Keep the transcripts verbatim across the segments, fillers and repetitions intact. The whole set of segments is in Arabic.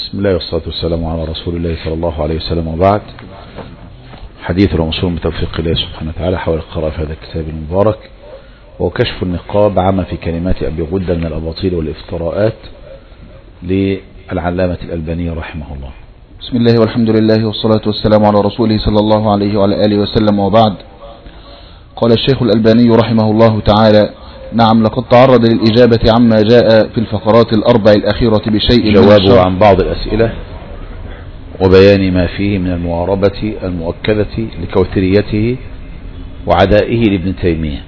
بسم الله والصلاة والسلام على رسول الله صلى الله عليه وسلم، وبعد. حديث ومصول بتوفيق الله سبحانه وتعالى حول القراءة في هذا الكتاب المبارك، وكشف النقاب عما في كلمات أبي غدة من الأباطيل والافتراءات للعلامة الألباني رحمه الله. بسم الله والحمد لله والصلاة والسلام على رسوله صلى الله عليه وعلى آله وسلم، وبعد. قال الشيخ الألباني رحمه الله تعالى: نعم، لقد تعرض للإجابة عما جاء في الفقرات الأربع الأخيرة بشيء جوابه عن بعض الأسئلة وبيان ما فيه من المعارضة المؤكدة لكوثريته وعدائه لابن تيمية.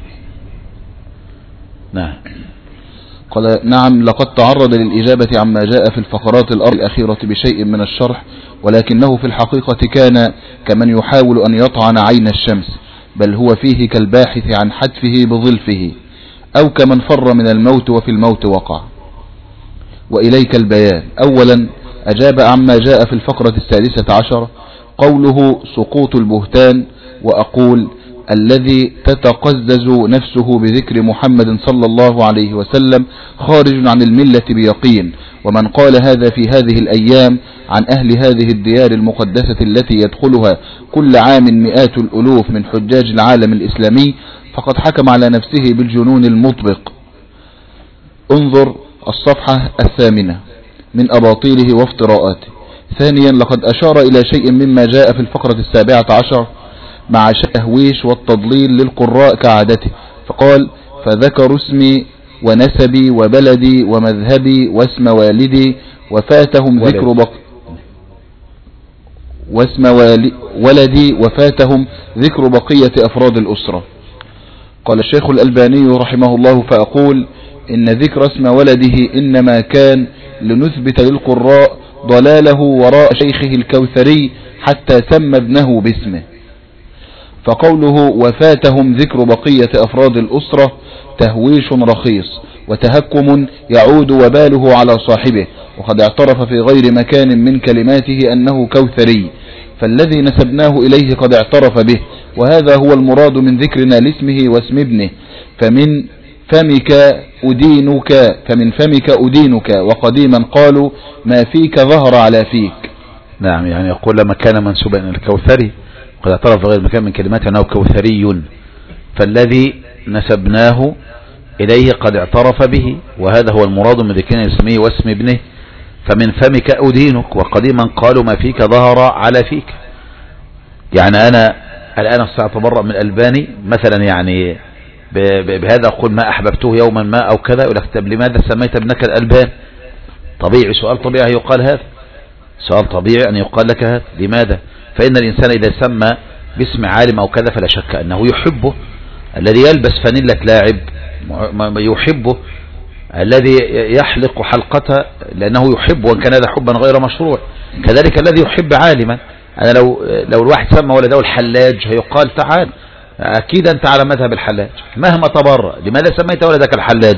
نعم. قال: نعم، لقد تعرض للإجابة عما جاء في الفقرات الأربع الأخيرة بشيء من الشرح، ولكنه في الحقيقة كان كمن يحاول أن يطعن عين الشمس، بل هو فيه كالباحث عن حتفه بظلفه، أو كمن فر من الموت وفي الموت وقع. وإليك البيان. أولا، أجاب عما جاء في الفقرة السادسة عشر قوله سقوط البهتان، وأقول: الذي تتقزز نفسه بذكر محمد صلى الله عليه وسلم خارج عن الملة بيقين، ومن قال هذا في هذه الأيام عن أهل هذه الديار المقدسة التي يدخلها كل عام مئات الألوف من حجاج العالم الإسلامي فقد حكم على نفسه بالجنون المطبق. انظر الصفحة الثامنة من أباطيله وافتراءاته. ثانيا، لقد أشار إلى شيء مما جاء في الفقرة السابعة عشر مع التهويش والتضليل للقراء كعادته، فقال: فذكروا اسمي ونسبي وبلدي ومذهبي واسم والدي وفاتهم ذكر بق واسم ولدي وفاتهم ذكر بقية أفراد الأسرة. قال الشيخ الألباني رحمه الله: فأقول إن ذكر اسم ولده إنما كان لنثبت للقراء ضلاله وراء شيخه الكوثري حتى سمى ابنه باسمه. فقوله وفاتهم ذكر بقية أفراد الأسرة تهويش رخيص وتهكم يعود وباله على صاحبه، وقد اعترف في غير مكان من كلماته أنه كوثري، فالذي نسبناه إليه قد اعترف به، وهذا هو المراد من ذكرنا لاسمه واسم ابنه. فمن فمك أدينك فمن فمك أدينك وقديما قالوا ما فيك ظهر على فيك. نعم، يعني يقول لما كان منسوبا إلى الكوثري قد اعترف في غير مكان من كلماته أنه كوثري، فالذي نسبناه إليه قد اعترف به، وهذا هو المراد من ذكرنا لاسمه واسم ابنه. فمن فمك أدينك وقديما قالوا ما فيك ظهر على فيك. يعني أنا الآن سأتبرأ من الألباني مثلا، يعني بهذا أقول ما أحببته يوما ما أو كذا، يقول لك طب لماذا سميت ابنك الألبان؟ طبيعي، سؤال طبيعي يقال هذا، سؤال طبيعي أن يقال لك هذا. لماذا؟ فإن الإنسان إذا سمى باسم عالم أو كذا فلا شك أنه يحبه. الذي يلبس فانيلة لاعب يحبه، الذي يحلق حلقته لأنه يحب، وإن كان هذا حبا غير مشروع. كذلك الذي يحب عالما، أنا لو لو الواحد سمى ولده الحلاج هيقال تعال أكيد أنت على مذهب الحلاج مهما تبرأ. لماذا سميت ولدك الحلاج؟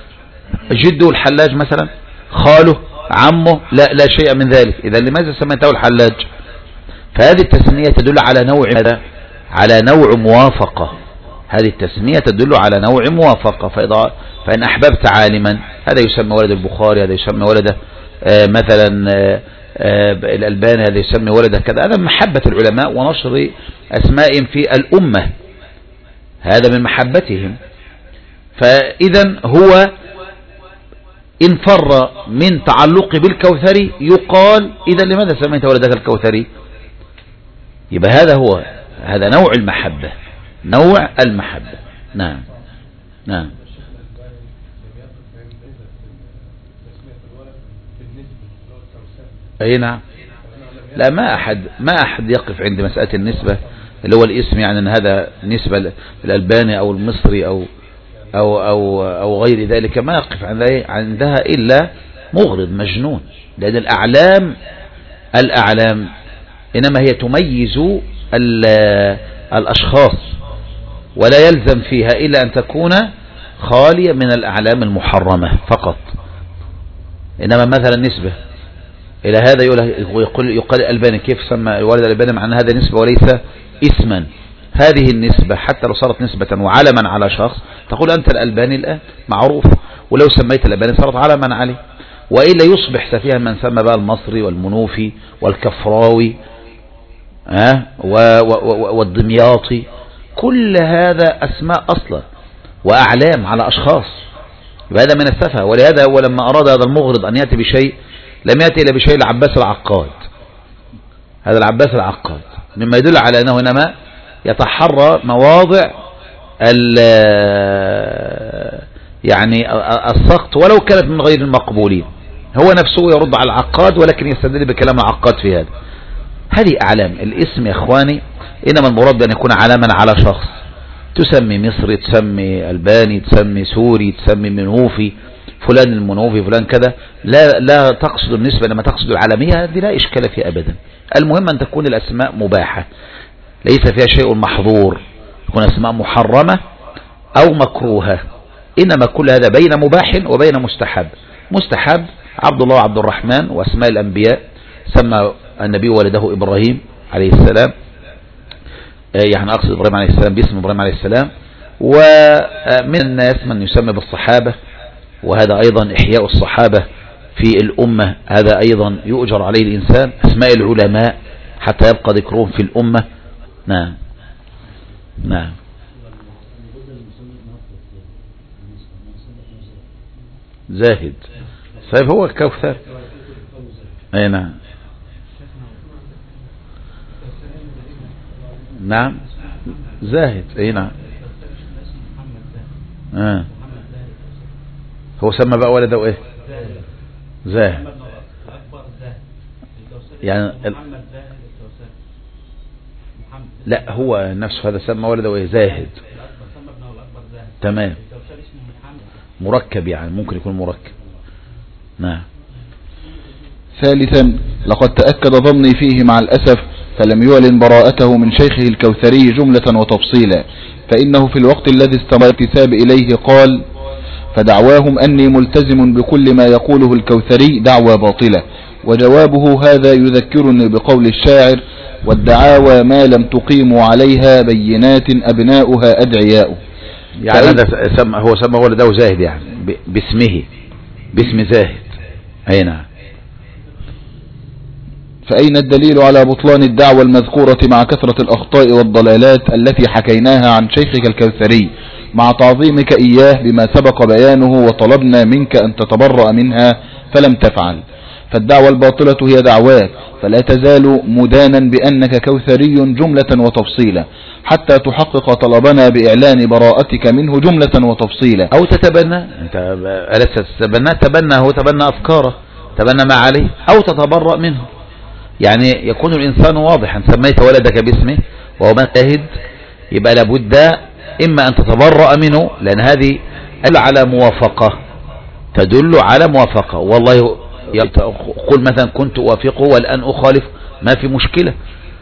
جده الحلاج مثلا، خاله، عمه، لا لا شيء من ذلك. إذا لماذا سميته الحلاج؟ فهذه التسمية تدل على نوع ماذا؟ على نوع موافقة. هذه التسمية تدل على نوع موافقة. فإذا فإن أحببت عالما هذا يسمى ولد البخاري، هذا يسمى ولده آه مثلا آه آه الألباني، هذا يسمى ولده كذا. هذا من محبة العلماء ونشر أسمائهم في الأمة، هذا من محبتهم. فإذا هو إن فر من تعلق بالكوثري يقال إذا لماذا سميت ولدك الكوثري؟ يبقى هذا هو هذا نوع المحبة، نوع المحبة. نعم نعم. أي نعم. لا، ما أحد ما أحد يقف عند مسألة النسبة اللي هو الاسم، يعني أن هذا نسبة للألباني أو المصري أو أو أو أو غير ذلك، ما يقف عندها إلا مغرض مجنون. لأن الأعلام الأعلام إنما هي تميز الأشخاص، ولا يلزم فيها إلا أن تكون خالية من الأعلام المحرمة فقط. إنما مثلا نسبة إلى هذا يقول يقال الألباني، كيف سمى الوالد الألباني مع أن هذا نسبة وليس اسما؟ هذه النسبة حتى لو صارت نسبة وعلما على شخص تقول أنت الألباني الآن معروف، ولو سميت الألباني صارت علما عليه. وإلا يصبح سفيها من سمى بقى المصري والمنوفي والكفراوي ها والدمياطي. كل هذا أسماء أصلا وأعلام على أشخاص، هذا من السفه. ولهذا هو لما أراد هذا المغرض أن يأتي بشيء لم يأتي إلا بشيء العباس العقاد. هذا العباس العقاد مما يدل على أنه إنما يتحرى مواضع يعني السقط ولو كانت من غير المقبولين. هو نفسه يرد على العقاد ولكن يستدل بكلام العقاد في هذا. هذه أعلام. الاسم يا إخواني إنما المراد بأن يكون علامة على شخص، تسمي مصري، تسمي ألباني، تسمي سوري، تسمي منوفي، فلان المنوفي، فلان كذا، لا لا تقصد النسبة لما تقصد العالمية، هذه لا إشكال فيها أبدا. المهم أن تكون الأسماء مباحة ليس فيها شيء محظور، تكون أسماء محرمة أو مكروهة، إنما كل هذا بين مباح وبين مستحب. مستحب عبد الله وعبد الرحمن وأسماء الأنبياء، سمى النبي ولده إبراهيم عليه السلام، يعني أقصد إبراهيم عليه السلام باسم إبراهيم عليه السلام. ومن الناس من يسمى بالصحابة، وهذا أيضا إحياء الصحابة في الأمة، هذا أيضا يؤجر عليه الإنسان. أسماء العلماء حتى يبقى ذكرهم في الأمة. نعم نعم. زاهد صحيح هو الكوثر. أي نعم نعم زاهد. أي نعم آه. هو سمى بقى ولده ايه؟ زاهد. يعني ال... لا هو نفسه هذا سمى ولده ايه؟ زاهد. تمام. مركب يعني ممكن يكون مركب. نعم. ثالثا لقد تأكد ظني فيه مع الأسف فلم يعلن براءته من شيخه الكوثري جملة وتفصيلا، فإنه في الوقت الذي استمر الانتساب إليه قال: فدعواهم أني ملتزم بكل ما يقوله الكوثري دعوى باطلة. وجوابه هذا يذكرني بقول الشاعر: والدعاوى ما لم تقيموا عليها بينات أبناؤها أدعياء. يعني هذا سم هو سمى ولده زاهد يعني باسمه، باسم زاهد. أي نعم. فأين الدليل على بطلان الدعوة المذكورة مع كثرة الأخطاء والضلالات التي حكيناها عن شيخك الكوثري، مع تعظيمك إياه بما سبق بيانه وطلبنا منك أن تتبرأ منها فلم تفعل؟ فالدعوة الباطلة هي دعواك، فلا تزال مدانا بأنك كوثري جملة وتفصيلا حتى تحقق طلبنا بإعلان براءتك منه جملة وتفصيلا. أو تتبنى، أنت ألست تتبنى؟ تبنى هو تبنى أفكاره، تبنى ما عليه، أو تتبرأ منه. يعني يكون الإنسان واضحا، سميت ولدك باسمه وهو مجتهد، يبقى لابد إما أن تتبرأ منه، لأن هذه تدل على موافقة، تدل على موافقة. والله قل مثلا كنت أوافقه والآن أخالف، ما في مشكلة.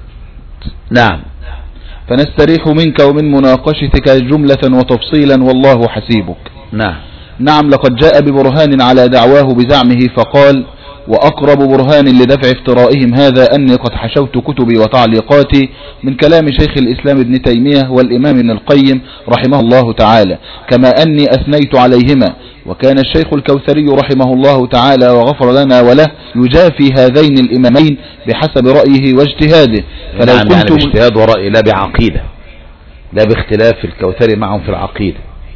نعم. فنستريح منك ومن مناقشتك جملة وتفصيلا والله حسيبك. نعم نعم. لقد جاء ببرهان على دعواه بزعمه فقال: وأقرب برهان لدفع افترائهم هذا أني قد حشوت كتبي وتعليقاتي من كلام شيخ الإسلام ابن تيمية والإمام ابن القيم رحمه الله تعالى، كما أني أثنيت عليهما. وكان الشيخ الكوثري رحمه الله تعالى وغفر لنا وله يجافي هذين الإمامين بحسب رأيه واجتهاده. فلو نعم كنت يعني باجتهاد ورأي، لا بعقيدة، لا باختلاف الكوثري معهم في العقيدة.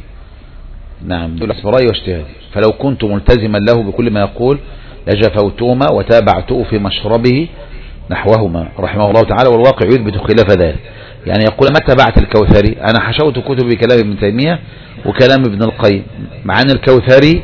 نعم بحسب رأي واجتهاده. فلو كنت ملتزما له بكل ما يقول لجفوتهما وتابعته في مشربه نحوهما رحمه الله تعالى، والواقع يثبت خلاف ذلك. يعني يقول ما تبعت الكوثري، أنا حشوت كتب بكلام ابن تيمية وكلام ابن القيم، مع أن الكوثري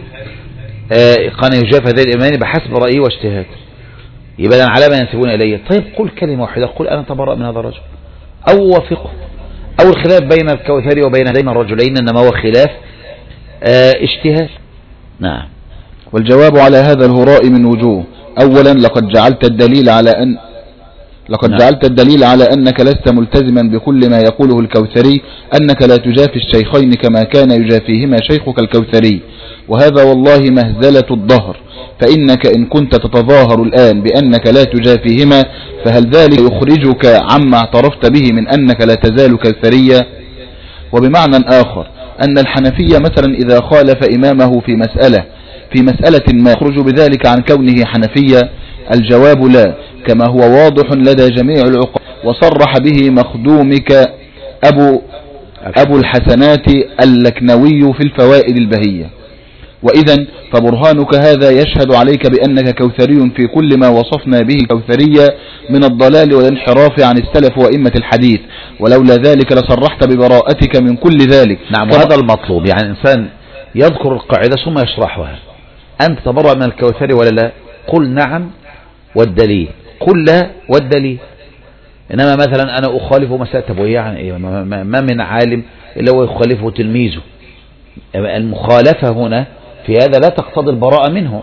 كان يجافى ذلك الإيمان بحسب رأيه واجتهاده. يبقى على ما ينسبون إليه. طيب قل كلمة واحدة، قل أنا تبرأ من هذا الرجل أو وافقه. أو الخلاف بين الكوثري وبين هذين الرجلين إنما هو خلاف اجتهاد. نعم. والجواب على هذا الهراء من وجوه. أولا لقد جعلت الدليل على أن لقد نعم. جعلت الدليل على أنك لست ملتزما بكل ما يقوله الكوثري، أنك لا تجافي الشيخين كما كان يجافيهما شيخك الكوثري، وهذا والله مهزلة الظهر. فإنك إن كنت تتظاهر الآن بأنك لا تجافيهما، فهل ذلك يخرجك عما اعترفت به من أنك لا تزال كوثريا؟ وبمعنى آخر أن الحنفية مثلا إذا خالف إمامه في مسألة في مسألة ما يخرج بذلك عن كونه حنفية؟ الجواب لا، كما هو واضح لدى جميع العقلاء، وصرح به مخدومك أبو, أبو الحسنات اللكنوي في الفوائد البهية. وإذا فبرهانك هذا يشهد عليك بأنك كوثري في كل ما وصفنا به الكوثرية من الضلال والانحراف عن السلف وإمة الحديث، ولولا ذلك لصرحت ببراءتك من كل ذلك. نعم، وهذا المطلوب، يعني الإنسان يذكر القاعدة ثم يشرحها. أنت تبرأ من الكوثري ولا لا؟ قل نعم والدليل، قل لا والدليل. إنما مثلا أنا أخالف مسألة، يعني ما من عالم إلا هو يخالفه تلميذه. المخالفة هنا في هذا لا تقتضي البراءة منه،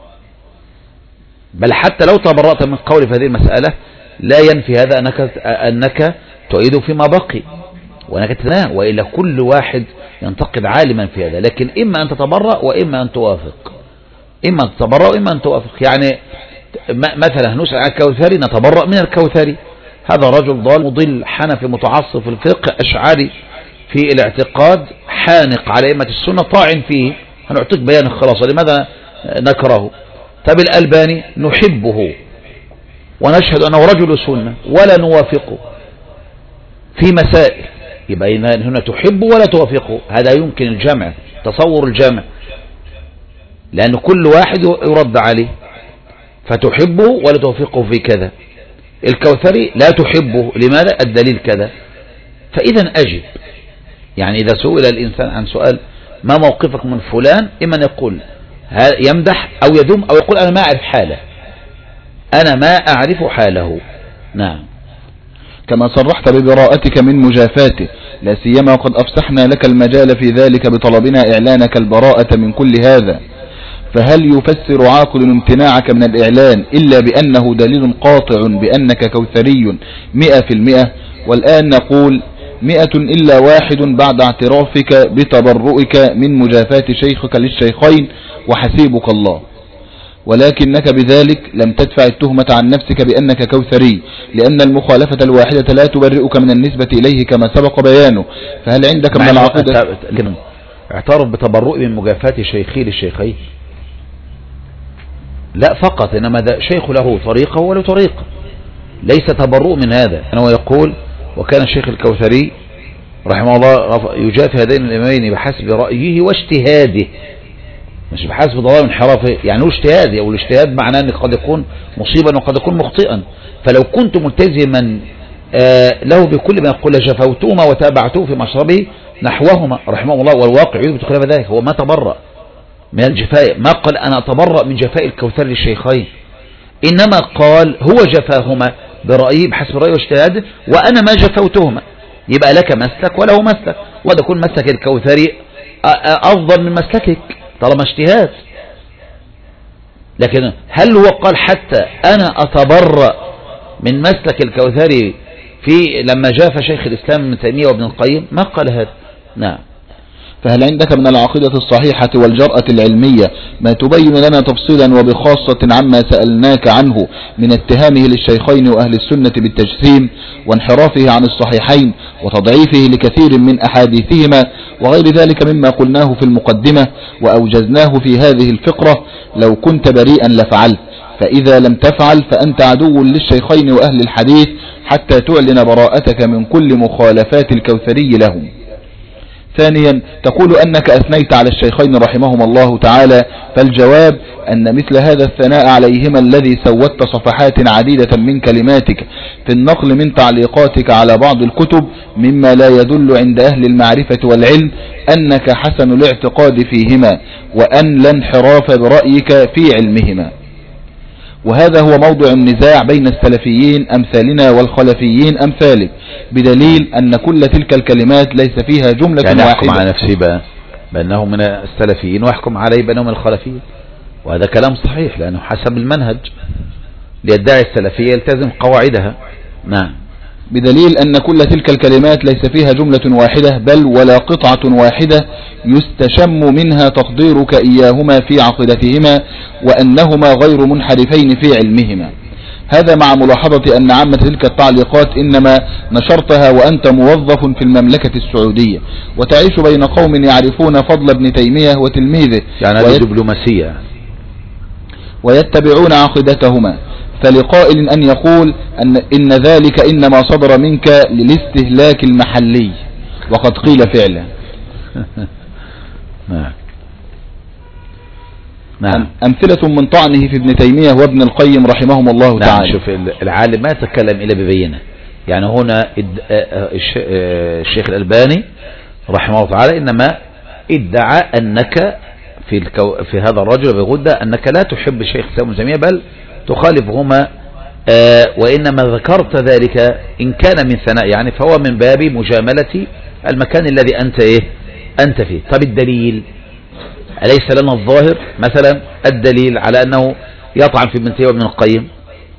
بل حتى لو تبرأت من قول في هذه المسألة لا ينفي هذا أنك, أنك تعيد فيما بقي وأنك تناه، وإلا كل واحد ينتقد عالما في هذا. لكن إما أن تتبرأ وإما أن توافق، إما أن تتبرأ وإما أن توافق. يعني مثلا نسأل عن الكوثري نتبرأ من الكوثري، هذا رجل ضال مضل حنفي متعصب في الفقه أشعري في الاعتقاد حانق على أئمة السنة طاعن فيه، هنعطيك بيان الخلاصة لماذا نكره. طب الألباني نحبه ونشهد أنه رجل سنة ولا نوافقه في مسائل، يبقى هنا تحب ولا توافقه، هذا يمكن الجمع، تصور الجمع، لأن كل واحد يرد عليه، فتحبه ولا توافقه في كذا. الكوثري لا تحبه، لماذا؟ الدليل كذا. فإذا أجب، يعني إذا سئل الإنسان عن سؤال ما موقفك من فلان، إما يقول يمدح أو يذم أو يقول أنا ما أعرف حاله، أنا ما أعرف حاله. نعم. كما صرحت ببراءتك من مجافاته، لا سيما وقد أفسحنا لك المجال في ذلك بطلبنا إعلانك البراءة من كل هذا. فهل يفسر عاقل امتناعك من الإعلان إلا بأنه دليل قاطع بأنك كوثري مئة في المئة؟ والآن نقول مئة إلا واحد بعد اعترافك بتبرؤك من مجافاة شيخك للشيخين وحسيبك الله، ولكنك بذلك لم تدفع التهمة عن نفسك بأنك كوثري، لأن المخالفة الواحدة لا تبرئك من النسبة إليه كما سبق بيانه. فهل عندك من العقيدة اعترف بتبرؤ من مجافاة شيخي للشيخين؟ لا فقط، إنما ده شيخ له طريقة وله طريقة، ليس تبرؤ من هذا. أنه يقول وكان الشيخ الكوثري رحمه الله يجافي هذين الإمامين بحسب رأيه واجتهاده، مش بحسب ضلال انحرافه، يعني هو اجتهاد، او الاجتهاد معناه ان قد يكون مصيبا وقد يكون مخطئا. فلو كنت ملتزما آه له بكل ما يقول لجفوتهما وتابعته في مشربه نحوهما رحمه الله، والواقع يثبت خلاف ذلك. هو ما تبرأ من الجفاء، ما قال أنا أتبرأ من جفاء الكوثر للشيخين، إنما قال هو جفاهما برأيه بحسب رأيه واجتهاده، وأنا ما جفوتهما. يبقى لك مسلك وله مسلك، وهذا يكون مسلك الكوثري أفضل من مسلكك طالما اجتهاد. لكن هل هو قال حتى أنا أتبرأ من مسلك الكوثري في لما جاف شيخ الإسلام ابن تيمية وابن القيم؟ ما قال هذا. نعم. فهل عندك من العقيدة الصحيحة والجرأة العلمية ما تبين لنا تفصيلا وبخاصة عما سألناك عنه من اتهامه للشيخين وأهل السنة بالتجسيم وانحرافه عن الصحيحين وتضعيفه لكثير من أحاديثهما وغير ذلك مما قلناه في المقدمة وأوجزناه في هذه الفقرة؟ لو كنت بريئا لفعلت، فإذا لم تفعل فأنت عدو للشيخين وأهل الحديث حتى تعلن براءتك من كل مخالفات الكوثري لهم. ثانيا، تقول أنك أثنيت على الشيخين رحمهما الله تعالى، فالجواب أن مثل هذا الثناء عليهما الذي سودت صفحات عديدة من كلماتك في النقل من تعليقاتك على بعض الكتب مما لا يدل عند أهل المعرفة والعلم أنك حسن الاعتقاد فيهما وأن لا انحراف برأيك في علمهما. وهذا هو موضع النزاع بين السلفيين أمثالنا والخلفيين أمثالك، بدليل أن كل تلك الكلمات ليس فيها جملة يعني واحدة. يحكم على نفسه بقى بأنه من السلفيين ويحكم عليه بأنه من الخلفيين، وهذا كلام صحيح لأنه حسب المنهج، ليدعي السلفية يلتزم قواعدها. نعم. بدليل أن كل تلك الكلمات ليس فيها جملة واحدة بل ولا قطعة واحدة يستشم منها تقديرك إياهما في عقيدتهما وأنهما غير منحرفين في علمهما. هذا مع ملاحظة أن عامة تلك التعليقات إنما نشرتها وأنت موظف في المملكة السعودية وتعيش بين قوم يعرفون فضل ابن تيمية وتلميذه يعني هذه دبلوماسية ويتبعون عقيدتهما، فلقائل أن يقول أن إن ذلك إنما صدر منك للاستهلاك المحلي، وقد قيل فعلا. نعم نعم. أمثلة من طعنه في ابن تيمية وابن القيم رحمهم الله نعم. تعالى. شوف العالم ما يتكلم إلا ببينه، يعني هنا الشيخ الألباني رحمه الله تعالى إنما ادعى أنك في الكو في هذا الرجل بغدة أنك لا تحب الشيخ الإسلام ابن تيمية بل تخالفهما، وإنما ذكرت ذلك إن كان من ثناء يعني فهو من باب مجاملة المكان الذي أنت إيه أنت فيه. طب الدليل أليس لنا الظاهر مثلا الدليل على أنه يطعن في ابن تيمية وابن القيم؟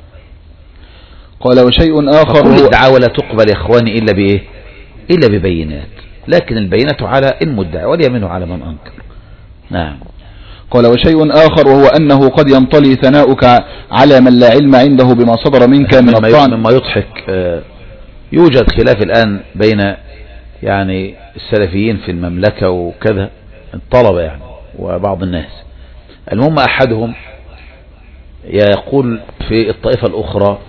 قال وشيء آخر كل الدعاوى لا تقبل يا إخواني إلا بإيه إلا ببينات، لكن البينة على المدعي واليمين على من أنكر. نعم. قال وشيء آخر وهو أنه قد ينطلي ثناؤك على من لا علم عنده بما صدر منك من الطعن. مما يضحك يوجد خلاف الآن بين يعني السلفيين في المملكة وكذا الطلبة يعني وبعض الناس. المهم أحدهم يقول في الطائفة الأخرى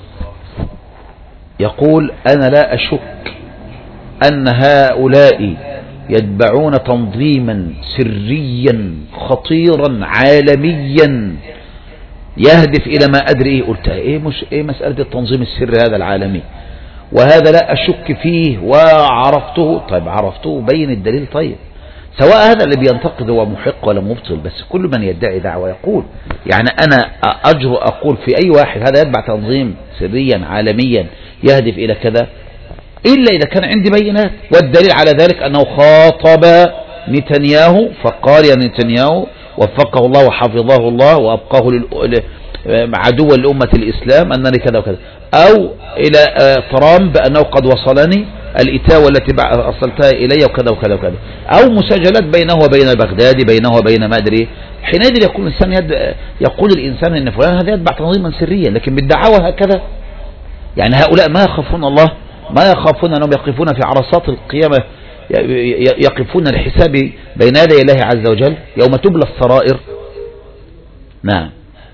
يقول أنا لا أشك أن هؤلاء يتبعون تنظيما سريا خطيرا عالميا يهدف إلى ما أدري إيه. قلت إيه مش إيه مسألة التنظيم السري هذا العالمي وهذا لا أشك فيه وعرفته. طيب عرفته بين الدليل. طيب سواء هذا اللي بينتقد هو محق ولا مبطل، بس كل من يدعي دعوة يقول يعني أنا أجرؤ أقول في أي واحد هذا يتبع تنظيم سريا عالميا يهدف إلى كذا إلا إذا كان عندي بينات. والدليل على ذلك أنه خاطب نتنياهو فقال يا نتنياهو وفقه الله وحفظه الله وأبقاه عدوا لأمة الإسلام أنني كذا وكذا، أو إلى ترامب أنه قد وصلني الإتاوة التي أصلتها إلي وكذا وكذا وكذا، أو مسجلات بينه وبين بغداد بينه وبين ما أدري. حينئذ يقول الإنسان يد يقول الإنسان إن فلان هذا يتبع تنظيما سريا، لكن بالدعوة هكذا يعني هؤلاء ما يخافون الله، ما يخافون أنهم يقفون في عرصات القيامة يقفون الحساب بين يدي الله عز وجل يوم تبلى السرائر. نعم.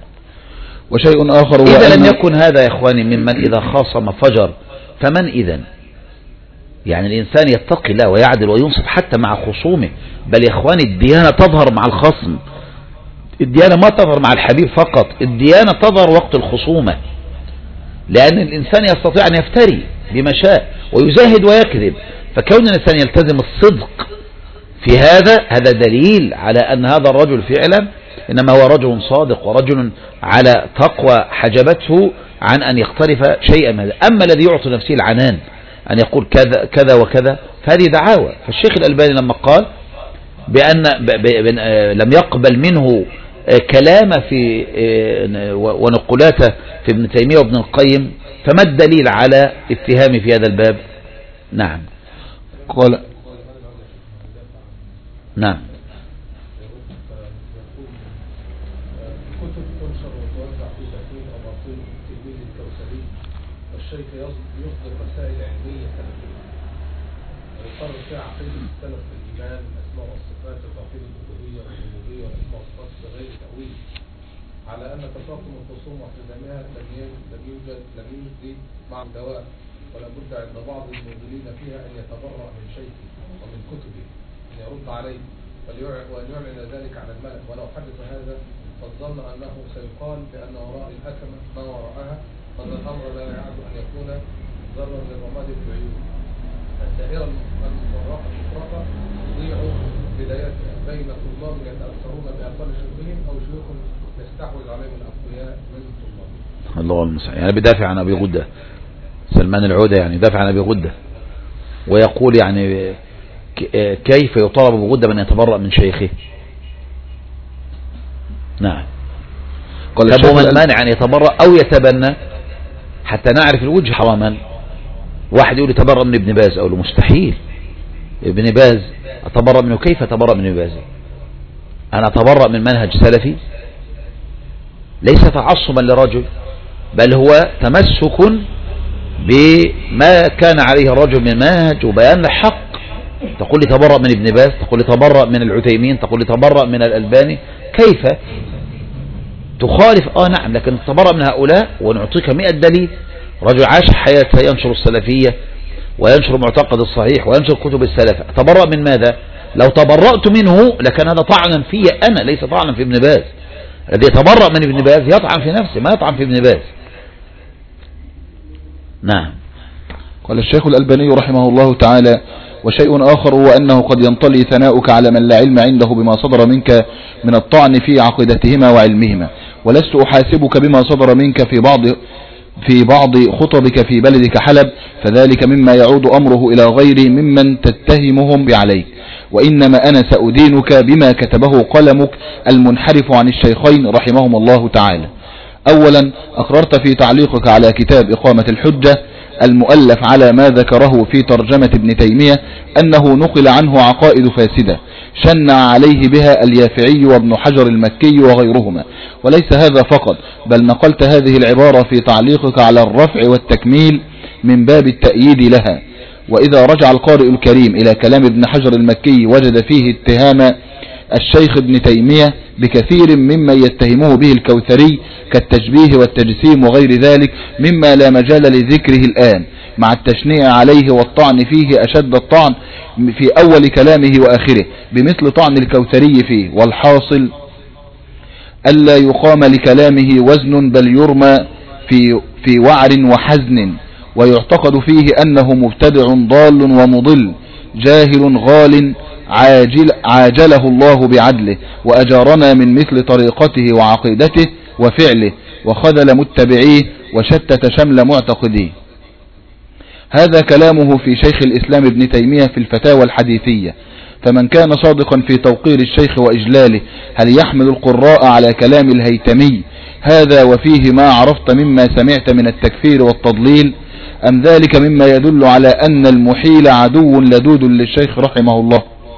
وشيء آخر إذا لم يكن هذا يا إخواني ممن إذا خاصم فجر فمن إذن؟ يعني الإنسان يتقي الله ويعدل وينصف حتى مع خصومه. بل يا إخواني الديانة تظهر مع الخصم، الديانة ما تظهر مع الحبيب فقط، الديانة تظهر وقت الخصومة، لأن الإنسان يستطيع أن يفتري بما شاء ويزاهد ويكذب. فكون الإنسان يلتزم الصدق في هذا هذا دليل على أن هذا الرجل فعلا إنما هو رجل صادق ورجل على تقوى حجبته عن أن يقترف شيئا من هذا. أما الذي يعطي نفسه العنان أن يقول كذا كذا وكذا فهذه دعاوى. فالشيخ الألباني لما قال بأن لم يقبل منه كلام في ونقولاته في ابن تيمية وابن القيم، فما الدليل على اتهامي في هذا الباب؟ نعم. قال نعم. الشيخ يصدر مسائل علمية ويقرر فيها عقيدة السلف في الإيمان الأسماء والصفات العقيدة الألوهية والربوبية والأسماء والصفات بغير تأويل، على أن تفاقم الخصوم واحتمالها لم لم يوجد لم يوجد مع الدواء، ولا بد عند بعض الموجودين فيها أن يتبرأ من شيخه ومن كتبه أن يرد عليه وأن يعلن ذلك عن الملك. ولو حدث هذا فالظن أنه سيقال بأن وراء الحكمة ما وراءها، هذا الأمر لا يعد أن يكون ضررا للرماد في العيون. الدائرة المفرقة المفرقة تضيع بدايتها بين طلاب يتأثرون بأقوال شيوخهم أو شيوخ يستحوذ عليهم الأقوياء من طلابهم. الله المستعان. يعني بدافع عن أبي غدة سلمان العودة، يعني دافع عن أبي غدة ويقول يعني كيف يطالب أبو غدة من يتبرأ من شيخه؟ نعم. قال طب من مانع أن يتبرأ أو يتبنى حتى نعرف الوجه حراما؟ واحد يقول يتبرأ من ابن باز، أو مستحيل ابن باز أتبرأ منه. كيف أتبرأ من ابن باز؟ أنا أتبرأ من منهج سلفي ليس تعصبا لرجل، بل هو تمسك بما كان عليه الرجل من منهج وبيان الحق. تقول لي تبرأ من ابن باز، تقول لي تبرأ من العثيمين، تقول لي تبرأ من الألباني، كيف تخالف؟ اه نعم، لكن تبرأ من هؤلاء ونعطيك مئة دليل. رجل عاش حياته ينشر السلفية وينشر معتقد الصحيح وينشر كتب السلف، تبرأ من ماذا؟ لو تبرأت منه لكان هذا طعنا في أنا، ليس طعنا في ابن باز. الذي يتبرأ من ابن باز يطعن في نفسه، ما يطعن في ابن باز. نعم. قال الشيخ الألباني رحمه الله تعالى: وشيء آخر هو أنه قد ينطلي ثناؤك على من لا علم عنده بما صدر منك من الطعن في عقيدتهما وعلمهما، ولست أحاسبك بما صدر منك في بعض في بعض خطبك في بلدك حلب، فذلك مما يعود أمره إلى غيري ممن تتهمهم بعليك، وإنما أنا سأدينك بما كتبه قلمك المنحرف عن الشيخين رحمهم الله تعالى. أولا، أقررت في تعليقك على كتاب إقامة الحجة المؤلف على ما ذكره في ترجمة ابن تيمية أنه نقل عنه عقائد فاسدة شنع عليه بها اليافعي وابن حجر المكي وغيرهما، وليس هذا فقط، بل نقلت هذه العبارة في تعليقك على الرفع والتكميل من باب التأييد لها. وإذا رجع القارئ الكريم إلى كلام ابن حجر المكي وجد فيه اتهام الشيخ ابن تيمية بكثير مما يتهمه به الكوثري كالتشبيه والتجسيم وغير ذلك مما لا مجال لذكره الآن، مع التشنيع عليه والطعن فيه أشد الطعن في أول كلامه وآخره بمثل طعن الكوثري فيه. والحاصل ألا يقام لكلامه وزن، بل يرمى في, في وعر وحزن، ويعتقد فيه أنه مبتدع ضال ومضل جاهل غال عاجل عاجله الله بعدله، وأجارنا من مثل طريقته وعقيدته وفعله، وخذل متبعيه وشتت شمل معتقديه. هذا كلامه في شيخ الإسلام ابن تيمية في الفتاوى الحديثية. فمن كان صادقا في توقير الشيخ وإجلاله هل يحمل القراء على كلام الهيتمي هذا وفيه ما عرفت مما سمعت من التكفير والتضليل، أم ذلك مما يدل على أن المحيل عدو لدود للشيخ رحمه الله؟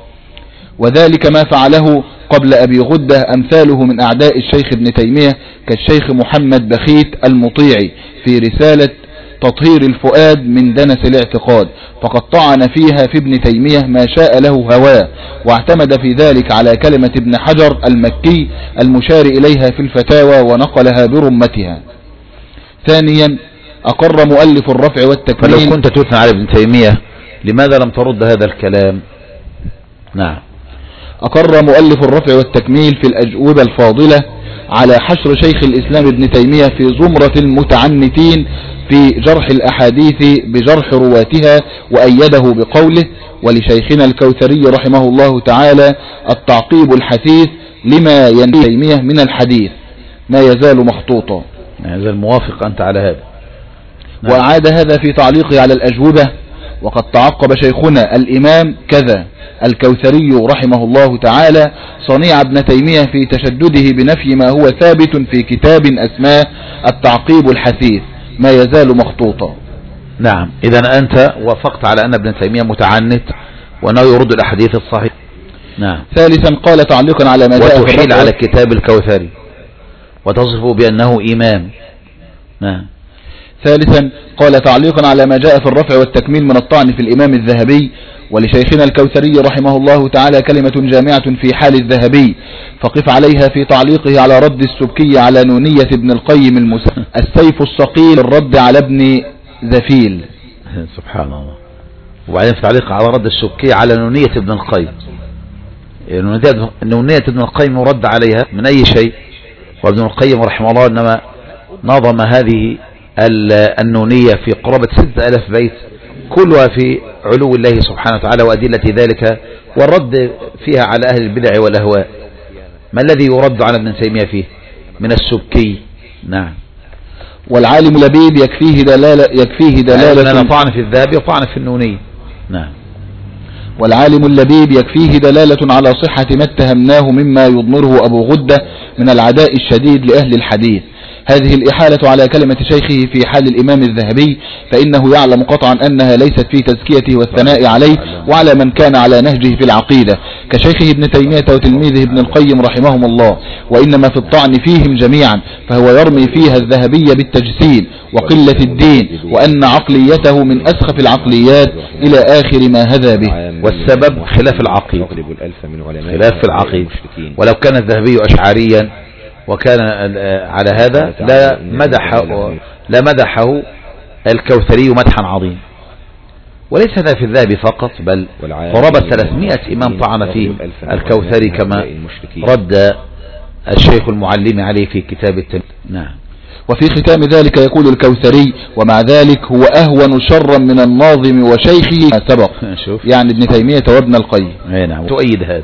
وذلك ما فعله قبل أبي غدة أمثاله من أعداء الشيخ ابن تيمية كالشيخ محمد بخيت المطيعي في رسالة تطهير الفؤاد من دنس الاعتقاد، فقد طعن فيها في ابن تيمية ما شاء له هواه، واعتمد في ذلك على كلمة ابن حجر المكي المشار إليها في الفتاوى ونقلها برمتها. ثانيا، أقر مؤلف الرفع والتكميل. فلو كنت تثنى على ابن تيمية لماذا لم ترد هذا الكلام؟ نعم. أقر مؤلف الرفع والتكميل في الأجوبة الفاضلة على حشر شيخ الإسلام ابن تيمية في زمرة المتعنتين في جرح الأحاديث بجرح رواتها، وأيده بقوله: ولشيخنا الكوثري رحمه الله تعالى التعقيب الحثيث لما ينبغي تيمية من الحديث ما يزال مخطوطا. ما يزال موافق أنت على هذا. نعم. وأعاد هذا في تعليقه على الأجوبة: وقد تعقب شيخنا الإمام كذا الكوثري رحمه الله تعالى صنيع ابن تيمية في تشدده بنفي ما هو ثابت في كتاب أسماه التعقيب الحثيث ما يزال مخطوطا. نعم. إذا أنت وافقت على أن ابن تيمية متعنت وأنه يرد الأحاديث الصحيحة. نعم. ثالثا، قال تعليقا على ما جاء وتحيل على كتاب الكوثري وتصفه بأنه إمام. نعم. ثالثا، قال تعليقا على ما جاء في الرفع والتكميل من الطعن في الإمام الذهبي: ولشيخنا الكوثري رحمه الله تعالى كلمة جامعة في حال الذهبي، فقف عليها في تعليقه على رد السبكي على نونية ابن القيم المسلم السيف الصقيل الرد على ابن ذفيل. سبحان الله. وبعدين في تعليق على رد السبكي على نونية ابن القيم، نونية ابن القيم رد عليها من أي شيء؟ وابن القيم رحمه الله إنما نظم هذه النونية في قرابة ستة ألاف بيت كلها في علو الله سبحانه وتعالى وأدلة ذلك، والرد فيها على أهل البدع والأهواء. ما الذي يرد على ابن تيمية فيه من السبكي؟ نعم. والعالم لبيب يكفيه دلالة يكفيه دلالة طعن في الذهب وطعن في النونية. نعم. والعالم اللبيب يكفيه دلالة على صحة ما اتهمناه مما يضمره أبو غدة من العداء الشديد لأهل الحديث، هذه الإحالة على كلمة شيخه في حال الإمام الذهبي، فإنه يعلم قطعا أنها ليست في تزكيته والثناء عليه وعلى من كان على نهجه في العقيدة كشيخه ابن تيمية وتلميذه ابن القيم رحمهم الله، وإنما في الطعن فيهم جميعا، فهو يرمي فيها الذهبي بالتجسيم وقلة الدين، وأن عقليته من أسخف العقليات إلى آخر ما هذا به. والسبب خلاف العقيد، خلاف في العقيد. ولو كان الذهبي أشعريا وكان على هذا لا مدح لا مدحه الكوثري مدحا عظيم. وليس هذا في الذهبي فقط، بل قرابة ثلاثمائة إمام طعن فيه الكوثري كما رد الشيخ المعلم عليه في كتاب التمهيد. نعم. وفي ختام ذلك يقول الكوثري: ومع ذلك هو أهون شرا من الناظم وشيخه ما سبق، يعني ابن تيمية وابن القيم. نعم. تؤيد هذا.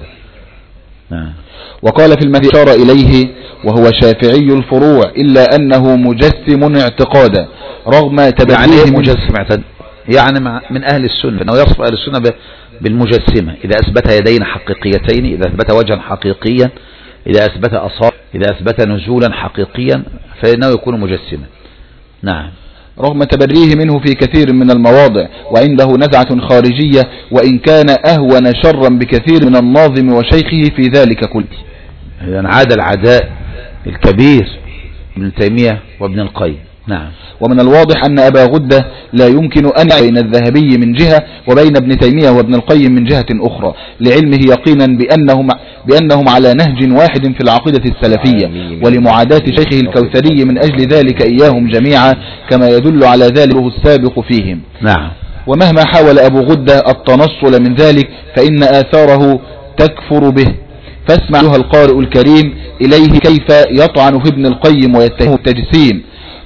نعم. وقال في المذهب أشار إليه وهو شافعي الفروع إلا أنه مجسم اعتقادا رغم تبديه. يعني مجسم اعتقاد يعني من أهل السنة، أنه يصف أهل السنة بالمجسمة، إذا أثبت يدين حقيقيتين، إذا أثبت وجها حقيقيا، إذا أثبت أصابع، إذا أثبت نزولا حقيقيا، فإنه يكون مجسما. نعم. رغم تبريه منه في كثير من المواضع، وعنده نزعة خارجية، وإن كان أهون شرا بكثير من الناظم وشيخه في ذلك كله. إذن عاد العداء الكبير ابن تيمية وابن القيم. نعم. ومن الواضح أن أبا غدة لا يمكن أن بين الذهبي من جهة وبين ابن تيمية وابن القيم من جهة أخرى، لعلمه يقينا بأنهم, بأنهم على نهج واحد في العقيدة السلفية، ولمعاداة شيخه الكوثري من أجل ذلك إياهم جميعا، كما يدل على ذلك السابق فيهم. نعم. ومهما حاول أبو غدة التنصل من ذلك فإن آثاره تكفر به. فاسمع أيها القارئ الكريم إليه كيف يطعن في ابن القيم ويتهمه التجسيم،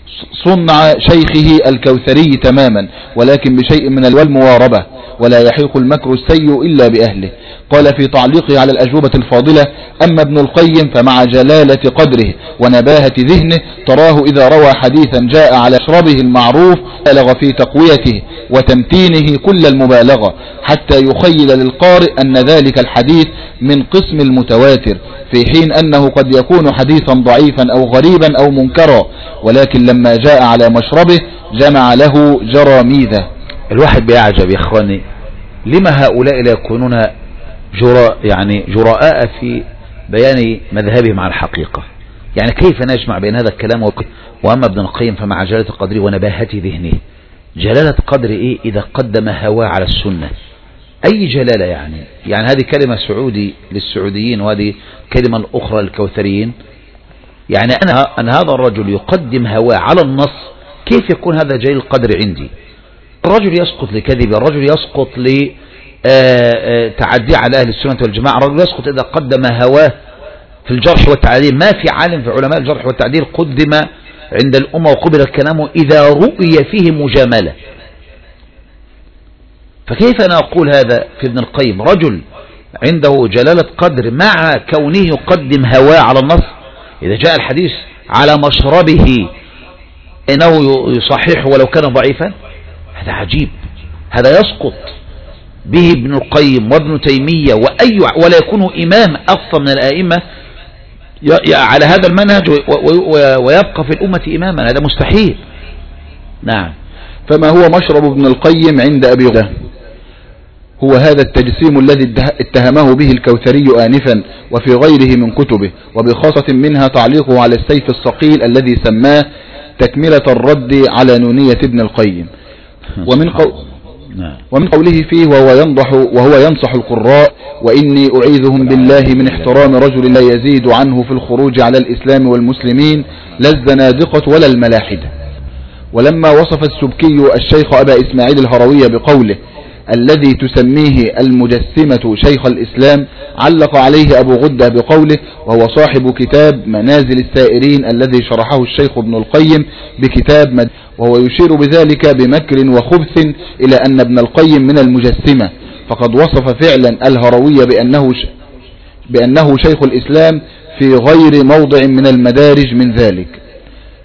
صنع شيخه الكوثري تماما، ولكن بشيء من المواربة، ولا يحيق المكر السيء إلا بأهله. قال في تعليقه على الأجوبة الفاضلة: أما ابن القيم فمع جلالة قدره ونباهة ذهنه تراه إذا روى حديثا جاء على شربه المعروف بالغ في تقويته وتمتينه كل المبالغة، حتى يخيل للقارئ أن ذلك الحديث من قسم المتواتر، في حين أنه قد يكون حديثا ضعيفا أو غريبا أو منكرا، ولكن لما جاء على مشربه جمع له جراميذه. الواحد بيعجب يا إخواني، لما هؤلاء لا يكونون جراء يعني جراء في بيان مذهبهم على الحقيقة؟ يعني كيف نجمع بين هذا الكلام وأما ابن القيم فمع جلالة قدره ونباهة ذهنه؟ جلالة قدر إيه إذا قدم هواه على السنة؟ أي جلالة يعني؟ يعني هذه كلمة سعودي للسعوديين وهذه كلمة الأخرى للكوثريين. يعني أنا أن هذا الرجل يقدم هواه على النص، كيف يكون هذا جليل القدر عندي؟ الرجل يسقط لكذب، الرجل يسقط لتعدي على أهل السنة والجماعة، الرجل يسقط إذا قدم هواه في الجرح والتعديل. ما في عالم في علماء الجرح والتعديل قدم عند الأمة وقبل كلامه إذا رؤي فيه مجاملة. فكيف أنا أقول هذا في ابن القيم؟ رجل عنده جلالة قدر مع كونه يقدم هواه على النص، إذا جاء الحديث على مشربه إنه يصححه ولو كان ضعيفا. هذا عجيب، هذا يسقط به ابن القيم وابن تيمية وأي ولا يكون إمام أفضل من الآئمة على هذا المنهج ويبقى في الأمة إماما، هذا مستحيل. نعم. فما هو مشرب ابن القيم عند أبي غدة؟ هو هذا التجسيم الذي اتهمه به الكوثري آنفا وفي غيره من كتبه، وبخاصة منها تعليقه على السيف الصقيل الذي سماه تكملة الرد على نونية ابن القيم. ومن, قو ومن قوله فيه وهو ينضح وهو ينصح القراء: وإني أعيذهم بالله من احترام رجل لا يزيد عنه في الخروج على الإسلام والمسلمين لا الزنادقة ولا الملاحدة. ولما وصف السبكي الشيخ أبا إسماعيل الهروي بقوله: الذي تسميه المجسمة شيخ الإسلام، علق عليه أبو غدة بقوله: وهو صاحب كتاب منازل السائرين الذي شرحه الشيخ ابن القيم بكتاب مد، وهو يشير بذلك بمكر وخبث إلى أن ابن القيم من المجسمة، فقد وصف فعلا الهروي بأنه, ش... بأنه شيخ الإسلام في غير موضع من المدارج من ذلك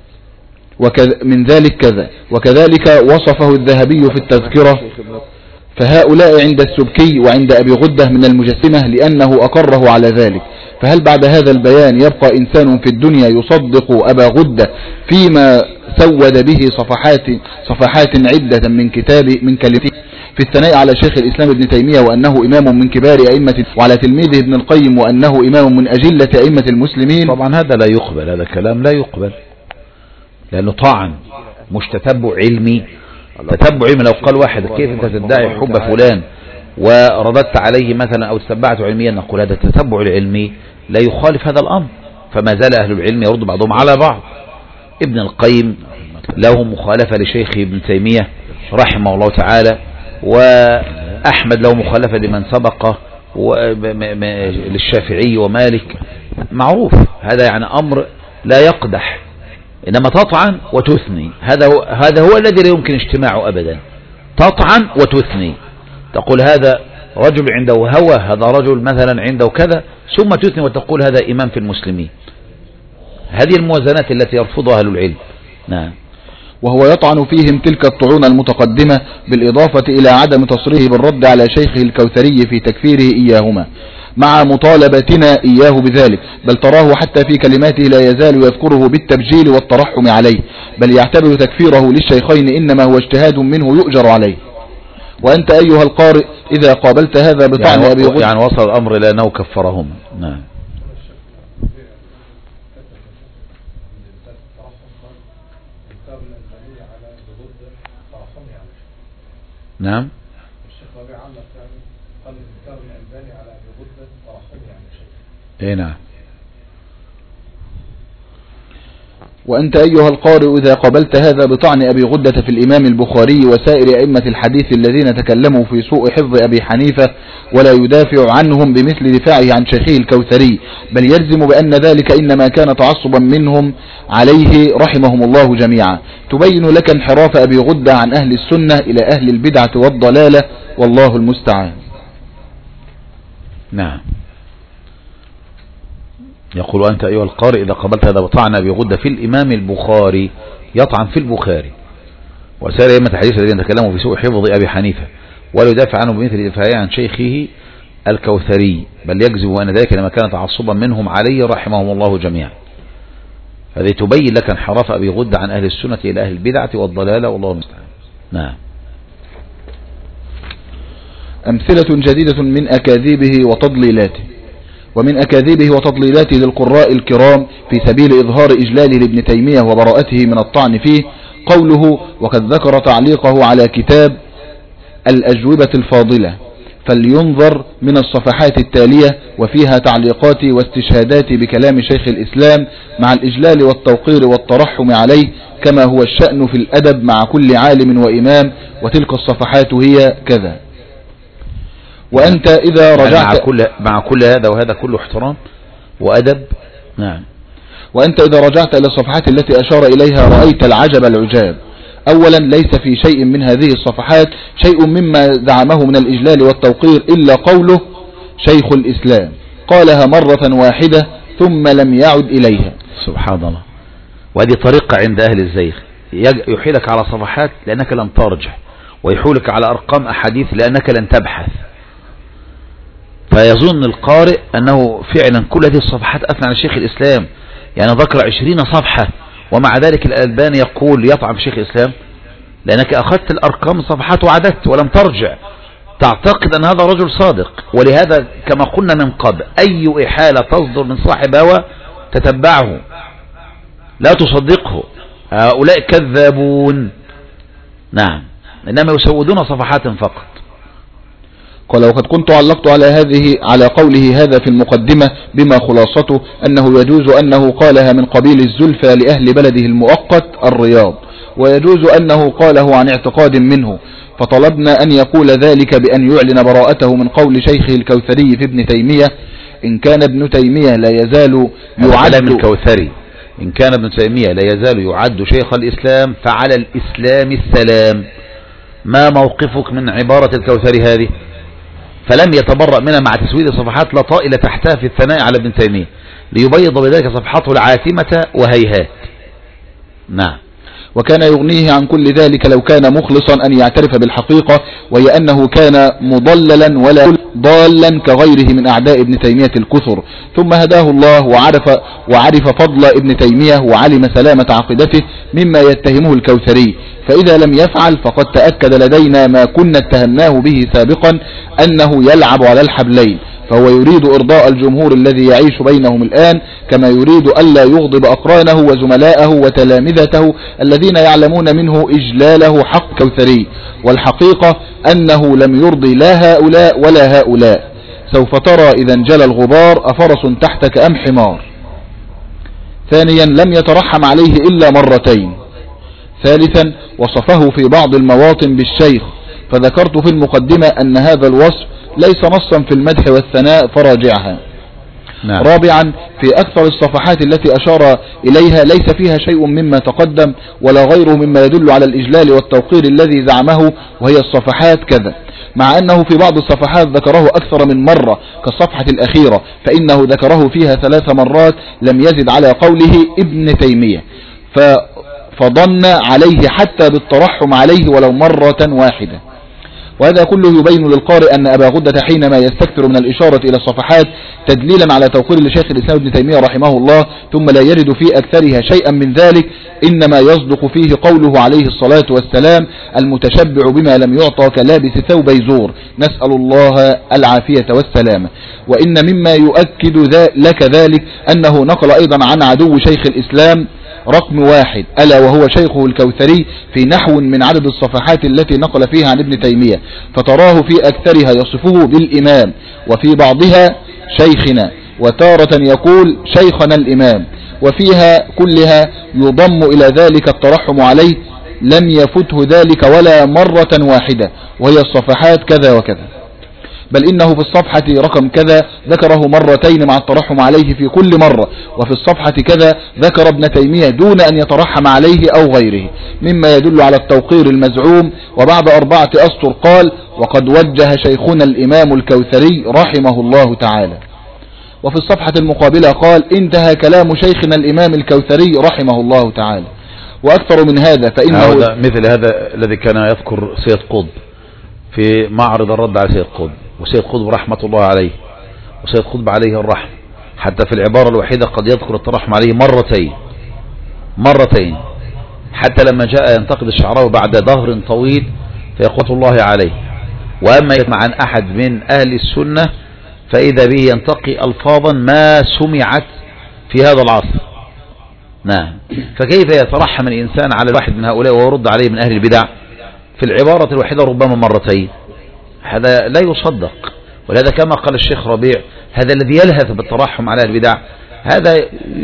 وكذ... من ذلك كذا. وكذلك وصفه الذهبي في التذكرة فهؤلاء عند السبكي وعند أبي غدة من المجسمة لأنه أقره على ذلك. فهل بعد هذا البيان يبقى إنسان في الدنيا يصدق أبا غدة فيما سود به صفحات صفحات عدة من كتاب من كلمته في الثناء على شيخ الإسلام ابن تيمية وأنه إمام من كبار أئمة، وعلى تلميذه ابن القيم وأنه إمام من أجلة أئمة المسلمين؟ طبعا هذا لا يقبل، هذا كلام لا يقبل، لأنه طعن مش تتبع علمي. تتبع علمي لو قال واحد كيف أنت تدعي حب فلان ورددت عليه مثلا أو تتبعته علميا، نقول هذا التتبع العلمي لا يخالف هذا الأمر، فما زال أهل العلم يرد بعضهم على بعض. ابن القيم له مخالفة لشيخه ابن تيمية رحمه الله تعالى، وأحمد له مخالفة لمن سبقه للشافعي ومالك، معروف هذا يعني أمر لا يقدح. إنما تطعن وتثني هذا هو, هذا هو الذي لا يمكن اجتماعه أبدا. تطعن وتثني، تقول هذا رجل عنده هوى، هذا رجل مثلا عنده كذا، ثم تثني وتقول هذا إمام في المسلمين. هذه الموازنات التي يرفضها أهل العلم. نعم. وهو يطعن فيهم تلك الطعون المتقدمة بالإضافة إلى عدم تصريحه بالرد على شيخه الكوثري في تكفيره إياهما مع مطالبتنا إياه بذلك، بل تراه حتى في كلماته لا يزال يذكره بالتبجيل والترحم عليه، بل يعتبر تكفيره للشيخين إنما هو اجتهاد منه يؤجر عليه. وأنت أيها القارئ إذا قابلت هذا بطعن يعني أبي غدة، يعني وصل الأمر إلى أنه كفرهم. نعم. نعم. اي نعم. وأنت أيها القارئ إذا قبلت هذا بطعن أبي غدة في الإمام البخاري وسائر أئمة الحديث الذين تكلموا في سوء حفظ أبي حنيفة ولا يدافع عنهم بمثل دفاعه عن شيخه الكوثري، بل يلزم بأن ذلك إنما كان تعصبا منهم عليه رحمهم الله جميعا، تبين لك انحراف أبي غدة عن أهل السنة إلى أهل البدعة والضلالة، والله المستعان. نعم. يقول أنت أيها القارئ إذا قبلت هذا بطعن أبي غدة في الإمام البخاري، يطعن في البخاري وسائر أئمة الحديث الذين تكلموا في سوء حفظ أبي حنيفة ولا يدافع عنه بمثل دفاعه عن شيخه الكوثري، بل يجزم أن ذلك لما كان تعصبا منهم عليه رحمهم الله جميعا. هذه تبين لك انحراف أبي غدة عن أهل السنة إلى أهل البدعة والضلالة، والله المستعان. نعم. أمثلة جديدة من أكاذيبه وتضليلاته. ومن أكاذيبه وتضليلاته للقراء الكرام في سبيل إظهار إجلاله لابن تيمية وبراءته من الطعن فيه قوله: وقد ذكر تعليقه على كتاب الأجوبة الفاضلة، فلينظر من الصفحات التالية وفيها تعليقاتي واستشهاداتي بكلام شيخ الإسلام مع الإجلال والتوقير والترحم عليه كما هو الشأن في الأدب مع كل عالم وإمام، وتلك الصفحات هي كذا. وأنت إذا رجعت مع كل, مع كل هذا وهذا كله احترام وأدب. نعم. وأنت إذا رجعت إلى الصفحات التي أشار إليها رأيت العجب العجاب. أولا ليس في شيء من هذه الصفحات شيء مما زعمه من الإجلال والتوقير إلا قوله شيخ الإسلام قالها مرة واحدة ثم لم يعد إليها. سبحان الله. وهذه طريقة عند أهل الزيغ، يحيلك على صفحات لأنك لم ترجع، ويحولك على أرقام أحاديث لأنك لن تبحث، فيظن القارئ أنه فعلا كل هذه الصفحات أثنى على شيخ الإسلام، يعني ذكر عشرين صفحة ومع ذلك الألباني يقول يطعن في شيخ الإسلام، لأنك أخذت الأرقام الصفحات وعددت ولم ترجع، تعتقد أن هذا رجل صادق. ولهذا كما قلنا من قبل أي إحالة تصدر من صاحب هوى تتبعه لا تصدقه، هؤلاء كذابون. نعم. إنما يسودون صفحات فقط. قال: وقد كنت علقت على هذه على قوله هذا في المقدمة بما خلاصته أنه يجوز أنه قالها من قبيل الزلفى لأهل بلده المؤقت الرياض، ويجوز أنه قاله عن اعتقاد منه، فطلبنا أن يقول ذلك بأن يعلن براءته من قول شيخه الكوثري في ابن تيمية: إن كان ابن تيمية لا يزال يعد الكوثري إن كان ابن تيمية لا يزال يعد شيخ الإسلام فعلى الإسلام السلام. ما موقفك من عبارة الكوثري هذه؟ فلم يتبرأ منها مع تسويد صفحات لا طائل تحتها في الثناء على ابن تيمية ليبيض بذلك صفحته العاتمة وهيهات. نعم. وكان يغنيه عن كل ذلك لو كان مخلصا أن يعترف بالحقيقة، وهي أنه كان مضللا ولا ضالا كغيره من أعداء ابن تيمية الكثر، ثم هداه الله وعرف, وعرف فضل ابن تيمية وعلم سلامة عقيدته مما يتهمه الكوثري، فإذا لم يفعل فقد تأكد لدينا ما كنا اتهمناه به سابقا أنه يلعب على الحبلين، فهو يريد إرضاء الجمهور الذي يعيش بينهم الآن، كما يريد ألا يغضب أقرانه وزملائه وتلامذته الذين يعلمون منه إجلاله حق كوثري، والحقيقة أنه لم يرضي لا هؤلاء ولا هؤلاء. سوف ترى إذا انجلى الغبار أفرس تحتك أم حمار. ثانيا لم يترحم عليه إلا مرتين. ثالثا وصفه في بعض المواطن بالشيخ، فذكرت في المقدمة أن هذا الوصف ليس نصا في المدح والثناء فراجعها. نعم. رابعا في أكثر الصفحات التي أشار إليها ليس فيها شيء مما تقدم ولا غيره مما يدل على الإجلال والتوقير الذي زعمه، وهي الصفحات كذا، مع أنه في بعض الصفحات ذكره أكثر من مرة كالصفحة الأخيرة، فإنه ذكره فيها ثلاث مرات لم يزد على قوله ابن تيمية، فظن عليه حتى بالترحم عليه ولو مرة واحدة. وهذا كله يبين للقارئ أن أبا غدة حينما يستكثر من الإشارة إلى الصفحات تدليلا على توقير لشيخ الإسلام ابن تيمية رحمه الله ثم لا يرد في أكثرها شيئا من ذلك، إنما يصدق فيه قوله عليه الصلاة والسلام: المتشبع بما لم يعطى كلابس ثوبي زور، نسأل الله العافية والسلامة. وإن مما يؤكد لك ذلك أنه نقل أيضا عن عدو شيخ الإسلام رقم واحد ألا وهو شيخه الكوثري في نحو من عدد الصفحات التي نقل فيها عن ابن تيمية، فتراه في أكثرها يصفه بالإمام وفي بعضها شيخنا، وتارة يقول شيخنا الإمام، وفيها كلها يضم إلى ذلك الترحم عليه لم يفته ذلك ولا مرة واحدة، وهي الصفحات كذا وكذا، بل إنه في الصفحة رقم كذا ذكره مرتين مع الترحم عليه في كل مرة، وفي الصفحة كذا ذكر ابن تيمية دون أن يترحم عليه أو غيره، مما يدل على التوقير المزعوم. وبعد أربعة أسطر قال: وقد وجه شيخنا الإمام الكوثري رحمه الله تعالى. وفي الصفحة المقابلة قال: انتهى كلام شيخنا الإمام الكوثري رحمه الله تعالى. وأكثر من هذا فإنه مثل هذا الذي كان يذكر سيد قطب في معرض الرد على سيد قطب، وسيد قطب رحمة الله عليه، وسيد قطب عليه الرحمة، حتى في العبارة الوحيدة قد يذكر الترحم عليه مرتين مرتين حتى لما جاء ينتقد الشعراوي بعد دهر طويل فيقول الله عليه. وأما يسمع عن أحد من أهل السنة فإذا به ينتقي ألفاظا ما سمعت في هذا العصر. نعم. فكيف يترحم الإنسان على الواحد من هؤلاء ويرد عليه من أهل البدع في العبارة الوحيدة ربما مرتين؟ هذا لا يصدق. ولهذا كما قال الشيخ ربيع: هذا الذي يلهث بالترحم على البدع هذا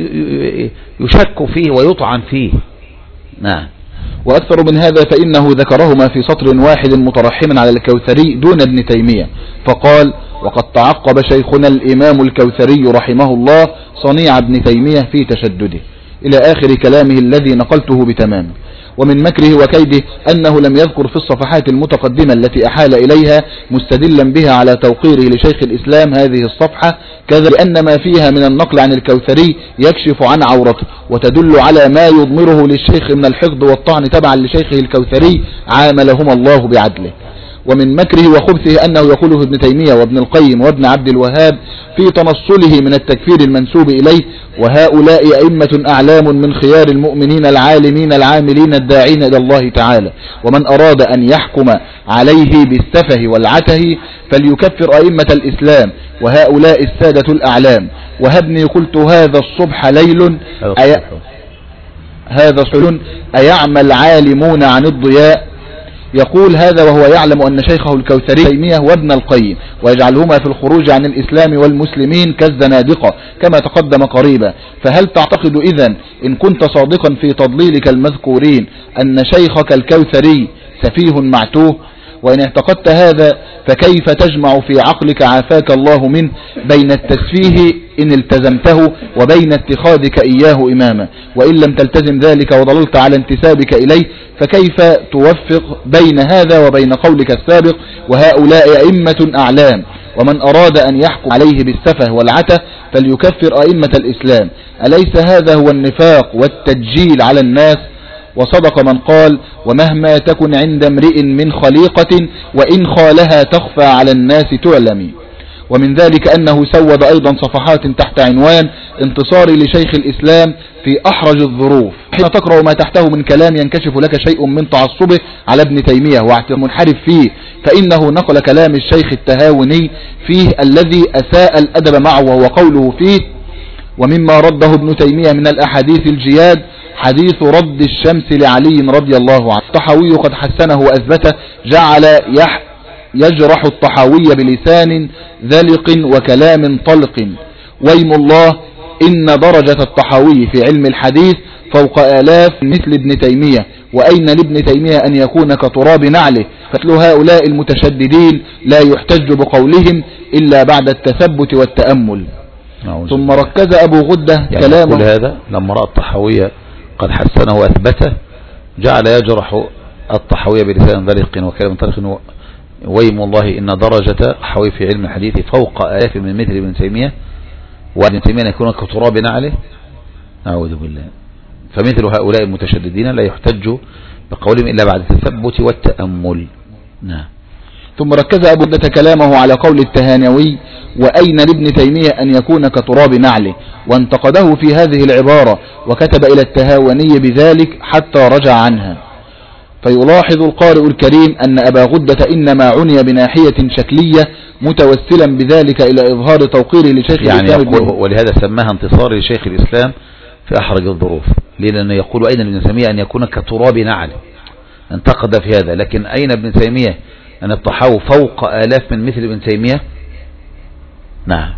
يشك فيه ويطعن فيه. نعم. وأكثر من هذا فإنه ذكرهما في سطر واحد مترحما على الكوثري دون ابن تيمية، فقال: وقد تعقب شيخنا الإمام الكوثري رحمه الله صنيع ابن تيمية في تشدده، إلى آخر كلامه الذي نقلته بتمام. ومن مكره وكيده أنه لم يذكر في الصفحات المتقدمة التي أحال إليها مستدلا بها على توقيره لشيخ الإسلام هذه الصفحة كذا، لأن ما فيها من النقل عن الكوثري يكشف عن عورته وتدل على ما يضمره للشيخ من الحقد والطعن تبعا لشيخه الكوثري عاملهما الله بعدله. ومن مكره وخبثه أنه يقوله ابن تيمية وابن القيم وابن عبد الوهاب في تنصله من التكفير المنسوب إليه: وهؤلاء أئمة أعلام من خيار المؤمنين العالمين العاملين الداعين إلى الله تعالى، ومن أراد أن يحكم عليه بالسفه والعته فليكفر أئمة الإسلام وهؤلاء السادة الأعلام. وهبني قلت هذا الصبح ليل أي... هذا صل أيعمى العالمون عن الضياء. يقول هذا وهو يعلم أن شيخه الكوثري تيمية وابن القيم ويجعلهما في الخروج عن الإسلام والمسلمين كالزنادقة كما تقدم قريبا. فهل تعتقد إذن إن كنت صادقا في تضليلك المذكورين أن شيخك الكوثري سفيه معتوه؟ وإن اعتقدت هذا فكيف تجمع في عقلك عافاك الله منه بين التسفيه إن التزمته وبين اتخاذك إياه إماما؟ وإن لم تلتزم ذلك وضللت على انتسابك إليه فكيف توفق بين هذا وبين قولك السابق: وهؤلاء أئمة أعلام، ومن أراد أن يحكم عليه بالسفه والعته فليكفر أئمة الإسلام؟ أليس هذا هو النفاق والتدجيل على الناس؟ وصدق من قال: ومهما تكن عند امرئ من خليقة وإن خالها تخفى على الناس تعلمي. ومن ذلك أنه سود أيضا صفحات تحت عنوان: انتصاري لشيخ الإسلام في أحرج الظروف. حين تقرأ ما تحته من كلام ينكشف لك شيء من تعصبه على ابن تيمية واعتراض منحرف فيه، فإنه نقل كلام الشيخ التهاوني فيه الذي أساء الأدب معه، وهو قوله فيه: ومما رده ابن تيمية من الأحاديث الجياد حديث رد الشمس لعلي رضي الله عنه. الطحاوي قد حسنه وأثبته، جعل يح يجرح الطحاوي بلسان ذلق وكلام طلق. ويم الله إن درجة الطحاوي في علم الحديث فوق آلاف مثل ابن تيمية، وأين لابن تيمية أن يكون كتراب نعله؟ فتل هؤلاء المتشددين لا يحتج بقولهم إلا بعد التثبت والتأمل. ثم ركز أبو غدة يعني كلامه. كل هذا لما رأى الطحاوية قد حسنه وأثبته جعل يجرح الطحاوية بلسان ذلق وكلام طلق. ويم الله إن درجة الطحاوي في علم الحديث فوق آلاف من مثل ابن تيمية، وابن تيمية يكون كتراب نعله. أعوذ بالله. فمثل هؤلاء المتشددين لا يحتج بقولهم إلا بعد التثبت والتأمل. نعم. ثم ركز أبو غدة كلامه على قول التهانوي: وأين لابن تيمية أن يكون كتراب نعله؟ وانتقده في هذه العبارة، وكتب إلى التهاوني بذلك حتى رجع عنها. فيلاحظ القارئ الكريم أن أبا غدة إنما عني بناحية شكلية متوسلا بذلك إلى إظهار توقيره لشيخ يعني الإسلام، ولهذا سماها انتصار لشيخ الإسلام في أحرج الظروف، لأنه يقول أين ابن تيمية أن يكون كتراب نعله، انتقد في هذا. لكن أين ابن تيمية أن الطحاوي فوق آلاف من مثل ابن تيمية؟ نعم.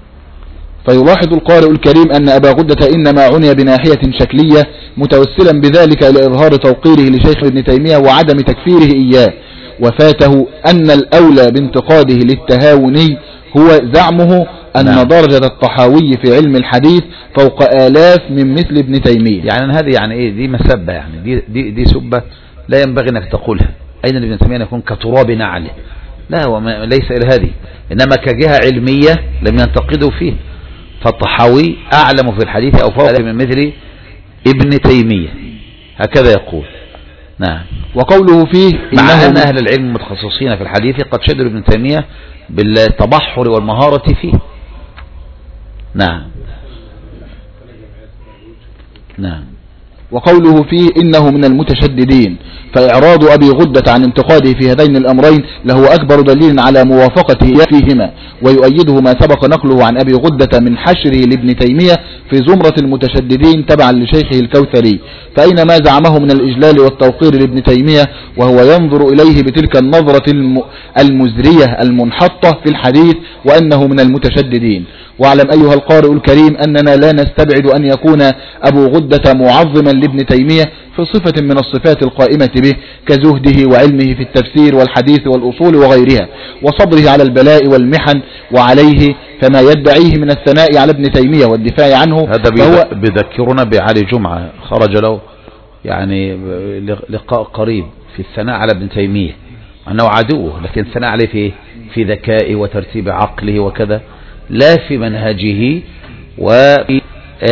فيلاحظ القارئ الكريم أن أبا غدة إنما عني بناحية شكلية متوسلا بذلك إلى إظهار توقيره لشيخ ابن تيمية وعدم تكفيره إياه، وفاته أن الأولى بانتقاده للتهاوني هو زعمه أن نعم. درجة الطحاوي في علم الحديث فوق آلاف من مثل ابن تيمية. يعني هذه يعني إيه؟ دي مسبة، يعني دي دي دي سبة لا ينبغي أنك تقولها. أين ابن تيمية أن يكون كتراب نعله؟ لا، هو ليس إلى هذه، إنما كجهة علمية لم ينتقدوا فيه. فالطحاوي أعلم في الحديث أو فوق من مثل ابن تيمية، هكذا يقول. نعم. وقوله فيه مع أن أهل العلم المتخصصين في الحديث قد شدوا ابن تيمية بالتبحر والمهارة فيه. نعم. نعم. وقوله فيه إنه من المتشددين، فإعراض أبي غدة عن انتقاده في هذين الأمرين له أكبر دليل على موافقته فيهما، ويؤيده ما سبق نقله عن أبي غدة من حشره لابن تيمية في زمرة المتشددين تبعا لشيخه الكوثري. فأينما زعمه من الإجلال والتوقير لابن تيمية وهو ينظر إليه بتلك النظرة المزرية المنحطة في الحديث وأنه من المتشددين. واعلم أيها القارئ الكريم أننا لا نستبعد أن يكون أبو غدة معظما لابن تيمية في صفة من الصفات القائمة به كزهده وعلمه في التفسير والحديث والأصول وغيرها، وصبره على البلاء والمحن، وعليه فما يدعيه من الثناء على ابن تيمية والدفاع عنه. هذا بذكرنا بعلي جمعة خرج له يعني لقاء قريب في الثناء على ابن تيمية أنه عدوه، لكن الثناء عليه في في ذكائه وترتيب عقله وكذا، لا في منهجه وفي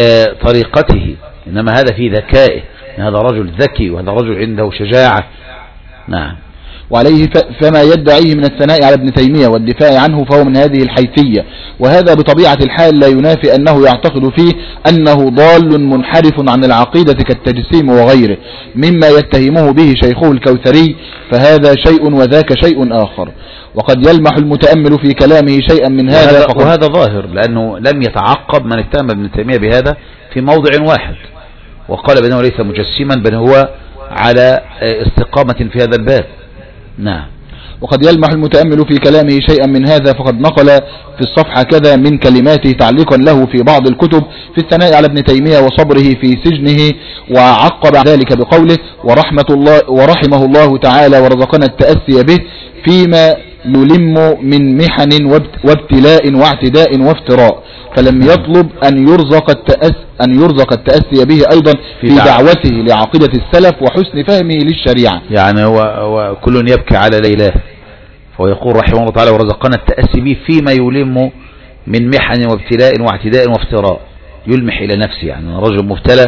طريقته، إنما هذا في ذكائه، هذا رجل ذكي وهذا رجل عنده شجاعة. نعم. وعليه فما يدعيه من الثناء على ابن تيمية والدفاع عنه فهو من هذه الحيثية، وهذا بطبيعة الحال لا ينافي أنه يعتقد فيه أنه ضال منحرف عن العقيدة كالتجسيم وغيره مما يتهمه به شيخه الكوثري، فهذا شيء وذاك شيء آخر. وقد يلمح المتأمل في كلامه شيئا من هذا، وهذا, وهذا ظاهر لأنه لم يتعقب من اتهم ابن تيمية بهذا في موضع واحد، وقال بأنه ليس مجسما بل هو على استقامة في هذا الباب. نعم. وقد يلمح المتأمل في كلامه شيئا من هذا، فقد نقل في الصفحة كذا من كلماته تعليقا له في بعض الكتب في الثناء على ابن تيمية وصبره في سجنه، وعقب ذلك بقوله: ورحمة الله ورحمه الله تعالى ورزقنا التأسي به فيما يلم من محن وابتلاء واعتداء وافتراء، فلم يطلب أن يرزق التأس أن يرزق التأسي به أيضا في دعوته لعقيدة السلف وحسن فهمه للشريعة. يعني هو, هو كل يبكي على ليلاه، فهو يقول رحمه الله تعالى ورزقنا التأسي به فيما يلم من محن وابتلاء واعتداء وافتراء، يلمح إلى نفسه، يعني رجل مبتلى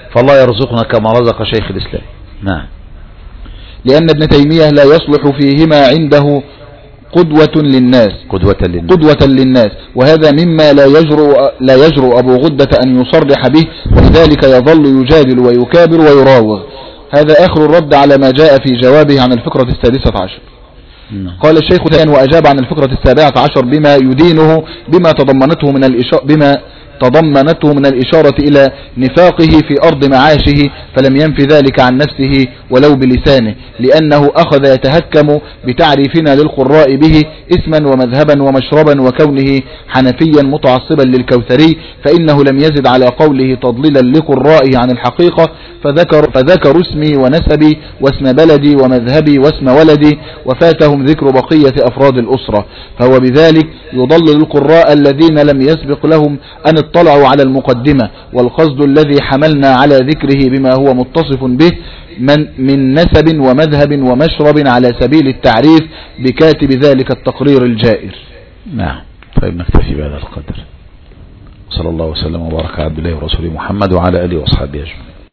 فالله يرزقنا كما رزق شيخ الإسلام. نعم. لأن ابن تيمية لا يصلح فيهما عنده قدوة للناس قدوة للناس, قدوة للناس وهذا مما لا يجرؤ لا يجرؤ أبو غدة أن يصرح به، ولذلك يظل يجادل ويكابر ويراوغ. هذا آخر الرد على ما جاء في جوابه عن الفقرة السادسة عشر. قال الشيخ ثاني وأجاب عن الفقرة السابعة عشر بما يدينه بما تضمنته من الإشارة بما تضمنته من الإشارة إلى نفاقه في أرض معاشه، فلم ينف ذلك عن نفسه ولو بلسانه، لأنه أخذ يتهكم بتعريفنا للقراء به اسما ومذهبا ومشربا وكونه حنفيا متعصبا للكوثري، فإنه لم يزد على قوله تضليلا لقرائه عن الحقيقة، فذكر, فذكر اسمي ونسبي واسم بلدي ومذهبي واسم ولدي، وفاتهم ذكر بقية أفراد الأسرة، فهو بذلك يضلل القراء الذين لم يسبق لهم أن اطلعوا على المقدمة، والقصد الذي حملنا على ذكره بما هو متصف به من, من نسب ومذهب ومشرب على سبيل التعريف بكاتب ذلك التقرير الجائر. نعم. طيب نكتفي بهذا القدر. صلى الله وسلم وبارك على عبد الله ورسوله محمد وعلى آله وأصحابه أجمعين.